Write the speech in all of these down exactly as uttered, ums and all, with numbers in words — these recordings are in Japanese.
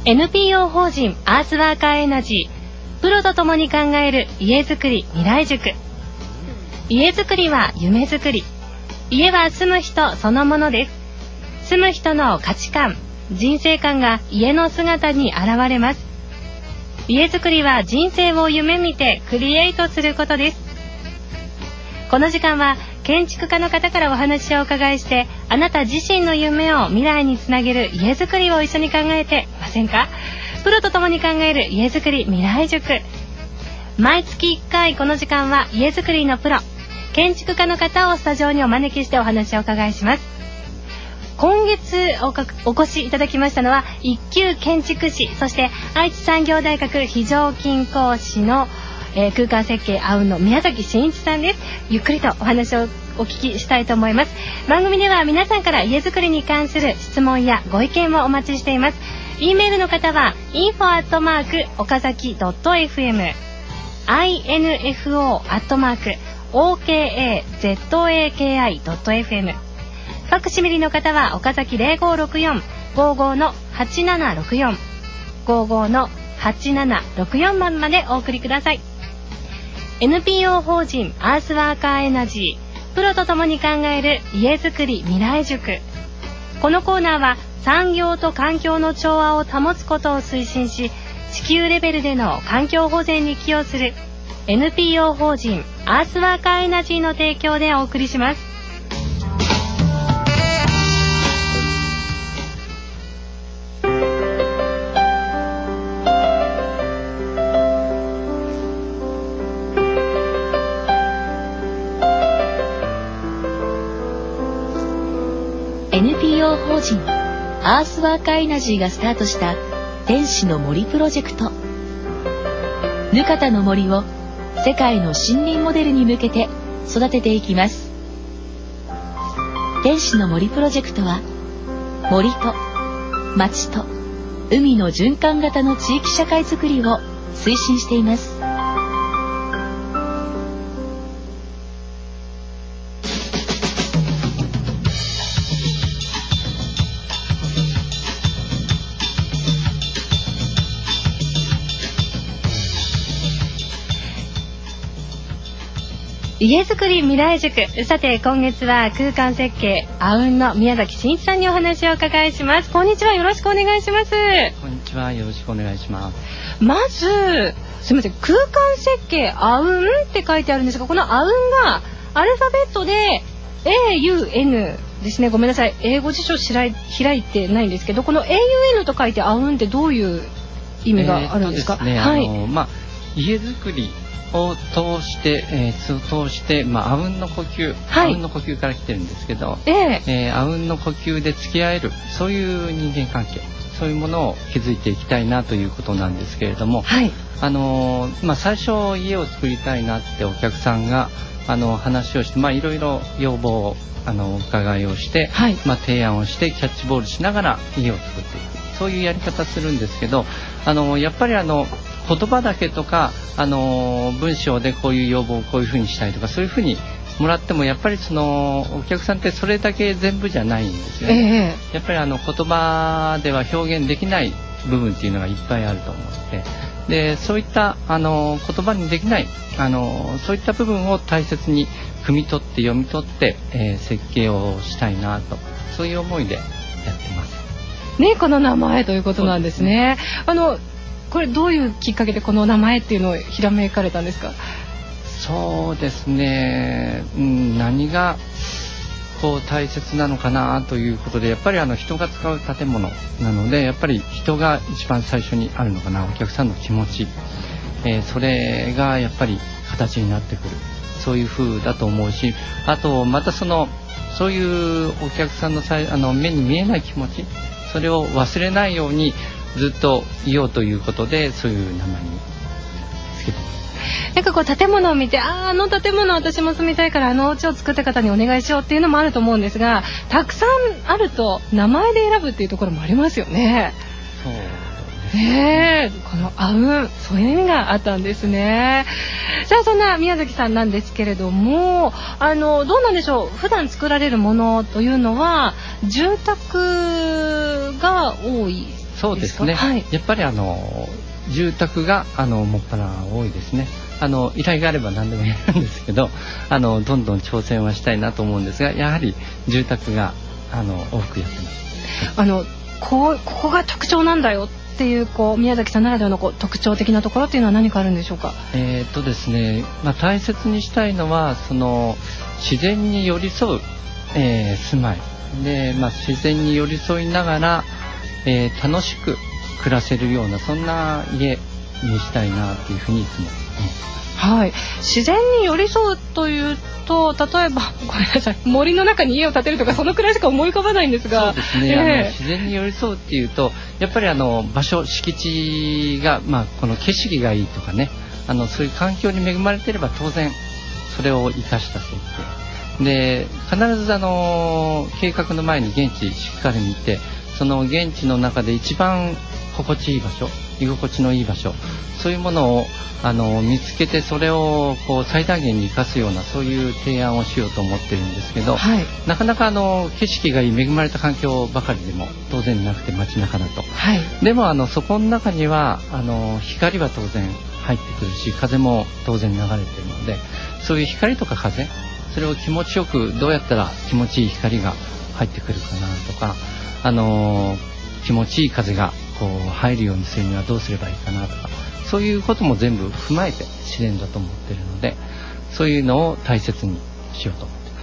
エヌピーオー 法人アースワーカーエナジー、プロと共に考える家づくり未来塾。家づくりは夢づくり、家は住む人そのものです。住む人の価値観、人生観が家の姿に現れます。家づくりは人生を夢見てクリエイトすることです。この時間は建築家の方からお話をお伺いして、あなた自身の夢を未来につなげる家づくりを一緒に考えていませんか？プロと共に考える家づくり未来塾。毎月いっかいこの時間は家づくりのプロ、建築家の方をスタジオにお招きしてお話をお伺いします。今月 お, かお越しいただきましたのは一級建築士、そして愛知産業大学非常勤講師のえー、空間設計アウンの宮崎真一さんです。ゆっくりとお話をお聞きしたいと思います。番組では皆さんから家づくりに関する質問やご意見もお待ちしています。 E メールの方は インフォ アットマーク オカザキ ドット エフエム インフォ アットマーク オーケーエーゼットエーケーアイ ドット エフエム、 ファクシミリの方は岡崎 ゼロごろくよん ごーごー のはちななろくよん ごーごー のはちななろくよん 番までお送りください。エヌピーオー 法人アースワーカーエナジー、プロと共に考える家づくり未来塾。このコーナーは産業と環境の調和を保つことを推進し、地球レベルでの環境保全に寄与する エヌピーオー 法人アースワーカーエナジーの提供でお送りします。 エヌピーオー 法人アースワーカーエナジーがスタートした天使の森プロジェクト。ヌカタの森を世界の森林モデルに向けて育てていきます。天使の森プロジェクトは森と町と海の循環型の地域社会づくりを推進しています。 家づくり未来塾。さて今月は空間設計アウンの宮崎真一さんにお話をお伺いします。こんにちは、よろしくお願いします。 こんにちは、よろしくお願いします。 まずすみません、空間設計アウンって書いてあるんですが、このアウンがアルファベットで エーユーエヌ ですね。ごめんなさい、英語辞書開い開いてないんですけど、この エーユーエヌ と書いてアウンってどういう意味があるんですか？ えー、ですね、 はい、 あのまあ、家づくりを通して、えー、通して、まあ、あうんの呼吸、はい、あうんの呼吸から来てるんですけど、えーえー、あうんの呼吸で付き合える、そういう人間関係、そういうものを築いていきたいなということなんですけれども、はい、あのーまあ、最初家を作りたいなってお客さんがあの話をして、まあ、いろいろ要望をあのお伺いをして、はい、まあ、提案をしてキャッチボールしながら家を作っていく、そういうやり方するんですけど、あのやっぱりあの言葉だけとか、あのー、文章でこういう要望をこういうふうにしたいとか、そういうふうにもらってもやっぱりそのお客さんってそれだけ全部じゃないんですよね、えー、やっぱりあの言葉では表現できない部分っていうのがいっぱいあると思って、でそういったあの言葉にできないあのそういった部分を大切に汲み取って読み取って、えー、設計をしたいなと、そういう思いでやってますね。この名前ということなんですね。あのこれどういうきっかけでこの名前っていうのをひらめかれたんですか？ そうですね、うん、何がこう大切なのかなということで、やっぱりあの人が使う建物なので、やっぱり人が一番最初にあるのかな、お客さんの気持ち、えー、それがやっぱり形になってくる、そういう風だと思うし、あとまたそのそういうお客さんのさいあの目に見えない気持ち、それを忘れないようにずっといようということで、そういう名前につけてます。 なんかこう建物を見て、あ, あの建物私も住みたいからあのお家を作った方にお願いしようっていうのもあると思うんですが、たくさんあると名前で選ぶっていうところもありますよね。 そうねえ、このあうん、そういう意味があったんですね。さあそんな宮崎さんなんですけれども、あのどうなんでしょう、普段作られるものというのは住宅が多いそうですね、はい、やっぱりあの住宅があのもっぱら多いですね。あの依頼があれば何でもやるんですけど、あのどんどん挑戦はしたいなと思うんですが、やはり住宅があの多くやってます。 あのこうここが特徴なんだよっていうこう宮崎さんならではのこう特徴的なところっていうのは何かあるんでしょうか。 えーっとですね、まあ、大切にしたいのはその自然に寄り添う、えー、住まいで、まあ、自然に寄り添いながら、えー、楽しく暮らせるようなそんな家にしたいなというふうにいつも思ってます。 はい、自然に寄り添うというと、例えばごめんなさい、森の中に家を建てるとかそのくらいしか思い浮かばないんですが。 そうですね、えー、あの自然に寄り添うっていうとやっぱりあの場所敷地が、まあ、この景色がいいとかね、あのそういう環境に恵まれていれば当然それを生かした設計で、必ずあの計画の前に現地しっかり見て、その現地の中で一番心地いい場所、居心地のいい場所、そういうものをあの見つけて、それをこう最大限に生かすようなそういう提案をしようと思ってるんですけど、はい、なかなかあの景色がいい恵まれた環境ばかりでも当然なくて街中だと、はい、でもあのそこの中にはあの光は当然入ってくるし、風も当然流れてるので、そういう光とか風、それを気持ちよくどうやったら気持ちいい光が入ってくるかなとか、あの気持ちいい風がこう入るようにするにはどうすればいいかなとか、そういうことも全部踏まえて自然だと思っているので、そういうのを大切にしようと思っています。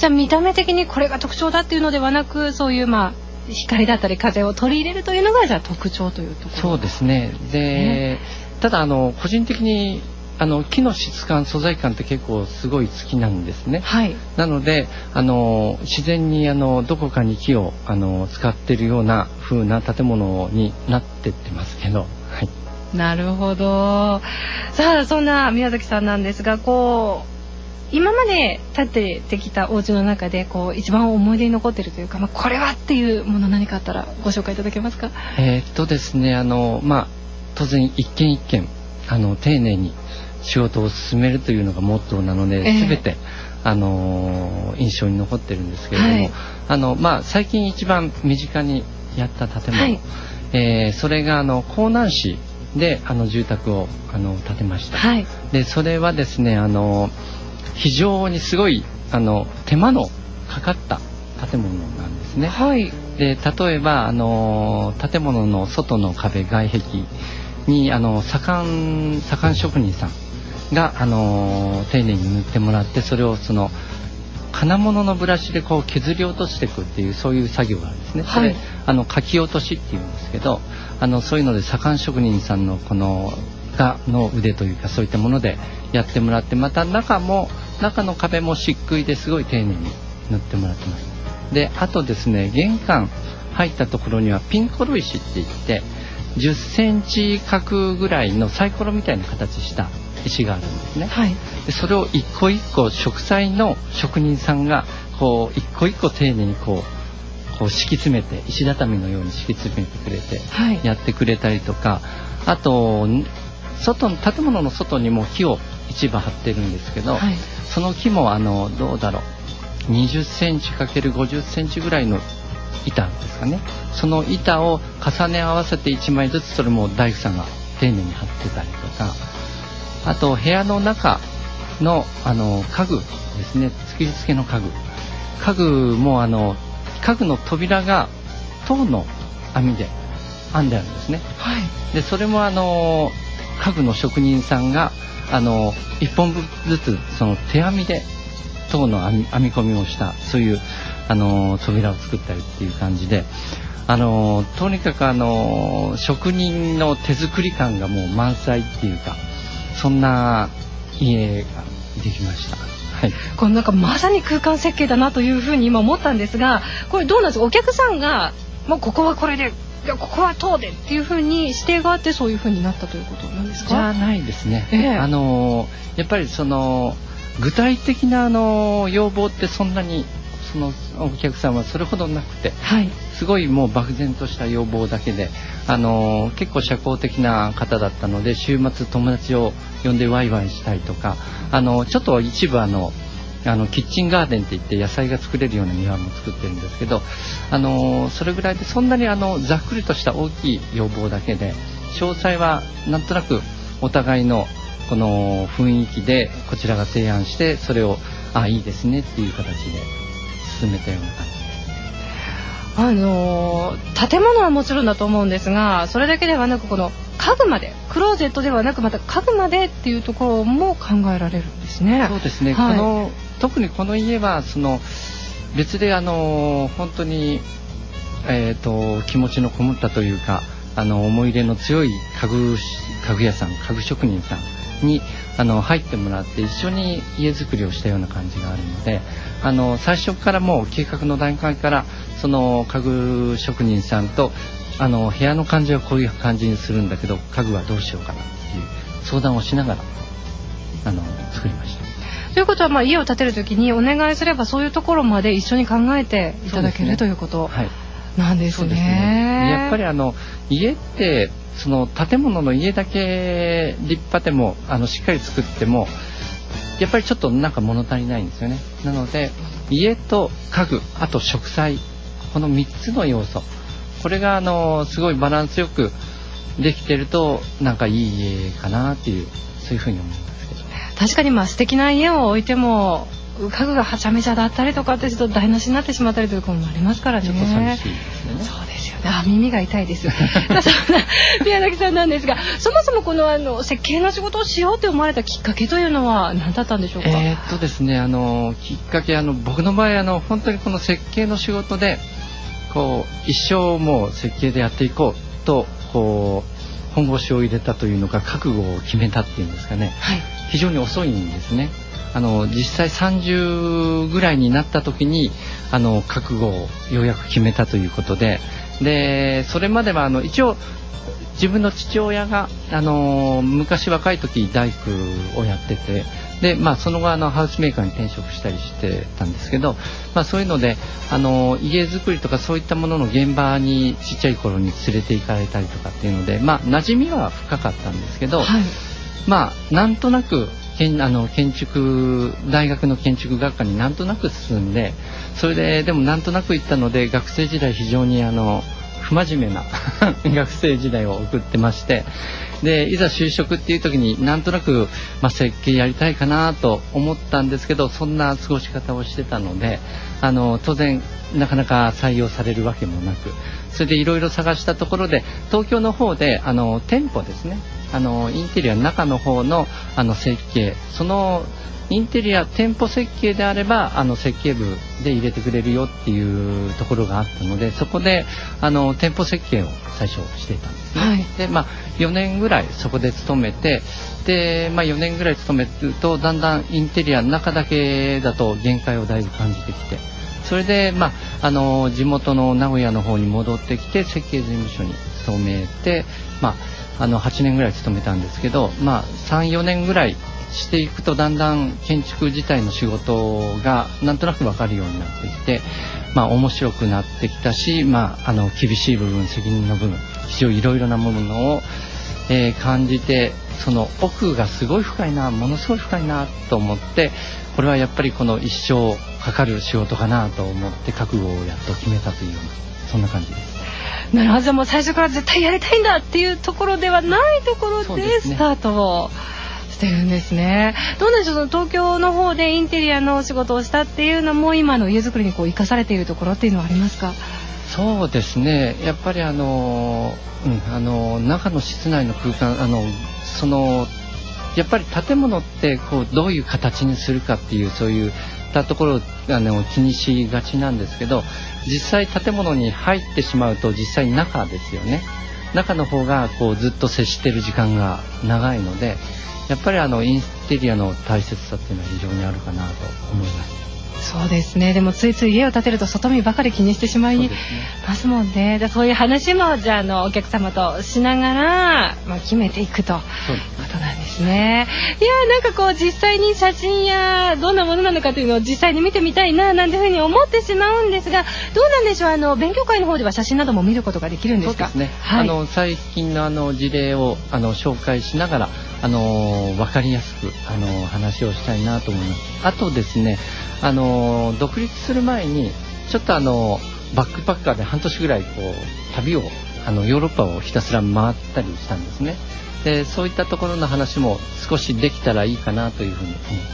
じゃあ見た目的にこれが特徴だっていうのではなく、そういうまあ光だったり風を取り入れるというのがじゃあ特徴というところ。 そうですね。で、ね、ただあの個人的にあの木の質感、素材感って結構すごい好きなんですね。はい、なのであの自然にあのどこかに木をあの使っているような風な建物になってってますけど、はい。 なるほど。さあそんな宮崎さんなんですが、こう今まで建ててきたお家の中でこう一番思い出に残っているというか、まあ、これはっていうもの何かあったらご紹介いただけますか。 えー、っとですねあの、まあ、当然一軒一軒あの丁寧に仕事を進めるというのがモットーなので、えー、全てあの印象に残ってるんですけれども、はい、あのまあ、最近一番身近にやった建物、はい、えー、それがあの江南市であの住宅をあの建てました。はい、でそれはですねあの非常にすごいあの手間のかかった建物なんですね。はい、で例えばあの建物の外の壁、外壁にあの左官左官職人さんがあの丁寧に塗ってもらって、それをその金物のブラシでこう削り落としていくっていうそういう作業があるんですね。それ、はい、あの書き落としっていうんですけど、あのそういうので左官職人さんのこのがの腕というかそういったものでやってもらって、また中も中の壁も漆喰ですごい丁寧に塗ってもらってます。であとですね、玄関入ったところにはピンコロ石っていってじゅっセンチ角ぐらいのサイコロみたいな形した石があるんですね。はい、でそれを一個一個植栽の職人さんがこう一個一個丁寧にこうこう敷き詰めて、石畳のように敷き詰めてくれてやってくれたりとか、はい、あと外の建物の外にも木を一部張ってるんですけど、はい、その木もあのどうだろうにじゅっセンチかけるごじゅっセンチぐらいの板ですかね。その板を重ね合わせていちまいずつ、それも大工さんが丁寧に張ってたりとか、あと部屋の中のあの家具ですね、作り付けの家具家具もあの家具の扉が籐の網で編んであるんですね。はい、でそれもあの家具の職人さんがあのいっぽんずつその手編みで籐の編み、編み込みをしたそういうあの扉を作ったりっていう感じで、あのとにかくあの職人の手作り感がもう満載っていうか、そんな家ができました。はい、 このなんかまさに空間設計だなというふうに今思ったんですが、これどうなんですか、お客さんがもうここはこれで、いやここはこうでっていうふうに指定があってそういうふうになったということなんですか。 じゃないですね。えー、あのやっぱりその具体的なあの要望ってそんなにそのお客さんはそれほどなくて、はい、すごいもう漠然とした要望だけで、あの結構社交的な方だったので、週末友達を呼んでワイワイしたいとか、あのちょっと一部あのあのキッチンガーデンっていって野菜が作れるような庭も作ってるんですけど、あのそれぐらいでそんなにあのざっくりとした大きい要望だけで、詳細はなんとなくお互いのこの雰囲気でこちらが提案して、それをあいいですねっていう形で進めたような感じです。 あの建物はもちろんだと思うんですが、それだけではなくこの家具まで、クローゼットではなくまた家具までっていうところも考えられるんですね。 そうですね、はい、この特にこの家はその別であの本当に、えー、と気持ちのこもったというか、あの思い入れの強い家具、家具屋さん、家具職人さんにあの入ってもらって一緒に家づくりをしたような感じがあるので、あの最初からもう計画の段階からその家具職人さんとあの部屋の感じはこういう感じにするんだけど家具はどうしようかなっていう相談をしながらあの作りました。 ということは、まあ、家を建てるときにお願いすればそういうところまで一緒に考えていただける、ね、ということなんですね。そうですね。 やっぱりあの家ってその建物の家だけ立派でもあのしっかり作ってもやっぱりちょっとなんか物足りないんですよね。なので家と家具、あと植栽、このみっつの要素、これがあのすごいバランスよくできてるとなんかいい家かなっていう、そういうふうに思いますけど。 確かにまあ素敵な家を置いても家具がはちゃめちゃだったりとかってちょっと台無しになってしまったりということもありますからね。 ちょっと寂しいですよね。 そうですよね。あ、耳が痛いです。そんな宮崎さんなんですが、そもそもこのあの設計の仕事をしようと思われたきっかけというのは何だったんでしょうか。 えー、っとですね、あのきっかけあの僕の場合あの本当にこの設計の仕事でこう一生もう設計でやっていこうとこう本腰を入れたというのか覚悟を決めたっていうんですかね、はい、非常に遅いんですね。あの実際さんじゅうぐらいになった時にあの覚悟をようやく決めたということで、でそれまではあの一応自分の父親があの昔若い時大工をやってて、で、まあ、その後あのハウスメーカーに転職したりしてたんですけど、まあ、そういうのであの家づくりとかそういったものの現場にちっちゃい頃に連れて行かれたりとかっていうので、まあ、馴染みは深かったんですけど、はい、まあなんとなく建あの建築大学の建築学科になんとなく進んで、それででもなんとなく行ったので学生時代非常にあの不真面目な学生時代を送ってまして、でいざ就職っていう時になんとなく、まあ、設計やりたいかなと思ったんですけど、そんな過ごし方をしてたのであの当然なかなか採用されるわけもなく、それでいろいろ探したところで東京の方であの店舗ですね、あのインテリアの中の方のあの設計、そのインテリア店舗設計であればあの設計部で入れてくれるよっていうところがあったので、そこであの店舗設計を最初していたんですね、はい、でまあよねんぐらいそこで勤めて、で、まあ、よねんぐらい勤めるとだんだんインテリアの中だけだと限界をだいぶ感じてきて、それで、まあ、あの地元の名古屋の方に戻ってきて設計事務所に勤めて、まあ、あのはちねんぐらい勤めたんですけど、まあ、さんよねんぐらいしていくとだんだん建築自体の仕事がなんとなく分かるようになってきて、まあ、面白くなってきたし、まあ、あの厳しい部分、責任の部分、非常にいろいろなものを、えー、感じて、その奥がすごい深いな、ものすごい深いなと思って、これはやっぱりこの一生かかる仕事かなと思って覚悟をやっと決めたというような、そんな感じです。 なるほど。もう最初から絶対やりたいんだっていうところではないところでスタートをしてるんですね。どうなんでしょう、その東京の方でインテリアの仕事をしたっていうのも今の家づくりにこう生かされているところっていうのはありますか？ そうですね、やっぱりあの、うん、あの中の室内の空間、あのそのやっぱり建物ってこうどういう形にするかっていうそういったところをあの気にしがちなんですけど、実際建物に入ってしまうと実際中ですよね。中の方がこうずっと接している時間が長いので、やっぱりあのインテリアの大切さっていうのは非常にあるかなと思います。 そうですね。でもついつい家を建てると外見ばかり気にしてしまいますもんね。でそういう話もじゃあ、あのお客様としながら、まあ、決めていくということなんですね。いやなんかこう実際に写真やどんなものなのかというのを実際に見てみたいななんていうふうに思ってしまうんですが、どうなんでしょう。あの勉強会の方では写真なども見ることができるんですか？ そうですね、 はい、 あの最近のあの事例をあの紹介しながらあの分かりやすくあの話をしたいなと思います。あとですね、あの独立する前にちょっとあのバックパッカーで半年ぐらいこう旅をあのヨーロッパをひたすら回ったりしたんですね。でそういったところの話も少しできたらいいかなというふうに思っています。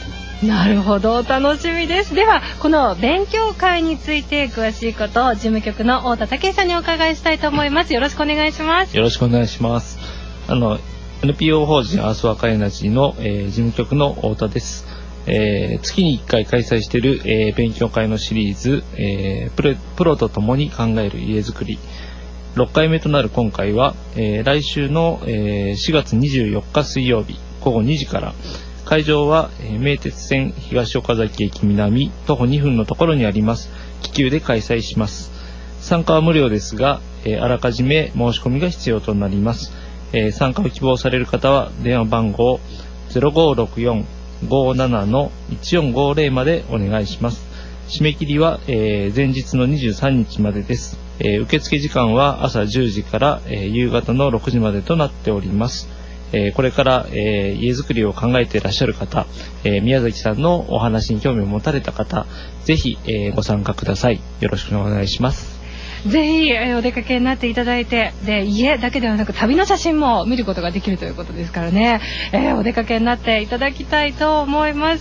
なるほど、楽しみです。ではこの勉強会について詳しいことを事務局の太田武さんにお伺いしたいと思います。よろしくお願いします。 よろしくお願いします。あの エヌピーオー 法人アースワーカーエナジーの、えー、事務局の太田です。えー、月にいっかい開催している、えー、勉強会のシリーズ、えー、プロ、プロと共に考える家づくりろっかいめとなる今回は、えー、来週の、えー、しがつにじゅうよっか水曜日ごごにじから会場は、えー、名鉄線東岡崎駅南徒歩にふんのところにあります気球で開催します。参加は無料ですが、えー、あらかじめ申し込みが必要となります。えー、参加を希望される方は電話番号 ゼロごろくよん ごーなな のいちよんごーぜろ までお願いします。締め切りは、えー、前日のにじゅうさんにちまでです。えー、受付時間は朝じゅうじから、えー、夕方のろくじまでとなっております。えー、これから、えー、家づくりを考えていらっしゃる方、えー、宮崎さんのお話に興味を持たれた方、ぜひ、えー、ご参加ください。よろしくお願いします。 ぜひ、えー、お出かけになっていただいて、で家だけではなく旅の写真も見ることができるということですからね、えー、お出かけになっていただきたいと思います。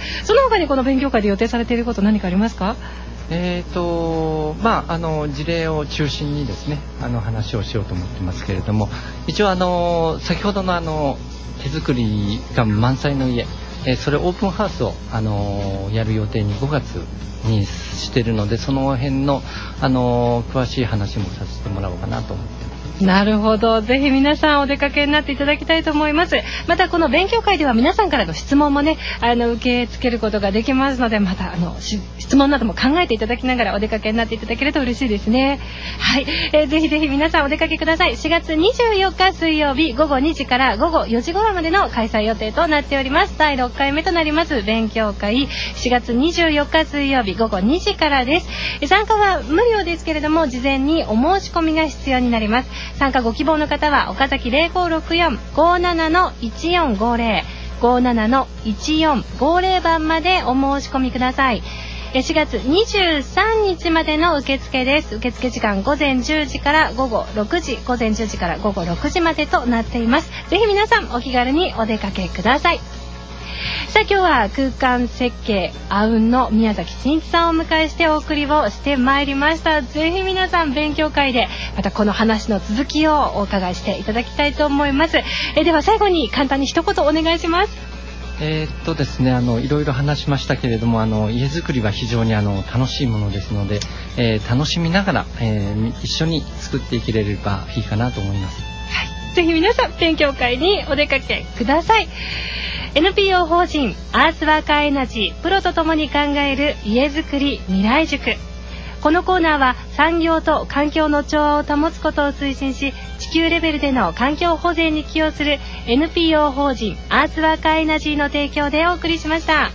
その他にこの勉強会で予定されていること何かありますか？ えーとまあ、あの事例を中心にですねあの話をしようと思ってますけれども、一応あの先ほどのあの手作りが満載の家、えー、それオープンハウスをあのやる予定にごがつにしてるので、その辺のあの詳しい話もさせてもらおうかなと思ってます。 なるほど、ぜひ皆さんお出かけになっていただきたいと思います。またこの勉強会では皆さんからの質問もねあの受け付けることができますので、またあの質問なども考えていただきながらお出かけになっていただけると嬉しいですね。はい、えー、ぜひぜひ皆さんお出かけください。しがつにじゅうよっか水曜日ごごにじからごごよじ頃までの開催予定となっております。だいろっかいめとなります勉強会、しがつにじゅうよっか水曜日ごごにじからです。参加は無料ですけれども事前にお申し込みが必要になります。参加ご希望の方は岡崎 ゼロごろくよん ごーなな のいちよんごーぜろ ごーなな のいちよんごーぜろ 番までお申し込みください。しがつにじゅうさんにちまでの受付です。受付時間午前じゅうじから午後ろくじ、午前じゅうじから午後ろくじまでとなっています。ぜひ皆さんお気軽にお出かけください。さあ今日は空間設計あうんの宮崎真一さんをお迎えしてお送りをしてまいりました。ぜひ皆さん勉強会でまたこの話の続きをお伺いしていただきたいと思います。えでは最後に簡単に一言お願いします。 えーっとですね、あのいろいろ話しましたけれども、あの家づくりは非常にあの楽しいものですので、えー、楽しみながら、えー、一緒に作っていければいいかなと思います。 はい、ぜひ皆さん勉強会にお出かけください。エヌピーオー 法人アースワーカーエナジープロとともに考える家づくり未来塾。このコーナーは産業と環境の調和を保つことを推進し、地球レベルでの環境保全に寄与する エヌピーオー 法人アースワーカーエナジーの提供でお送りしました。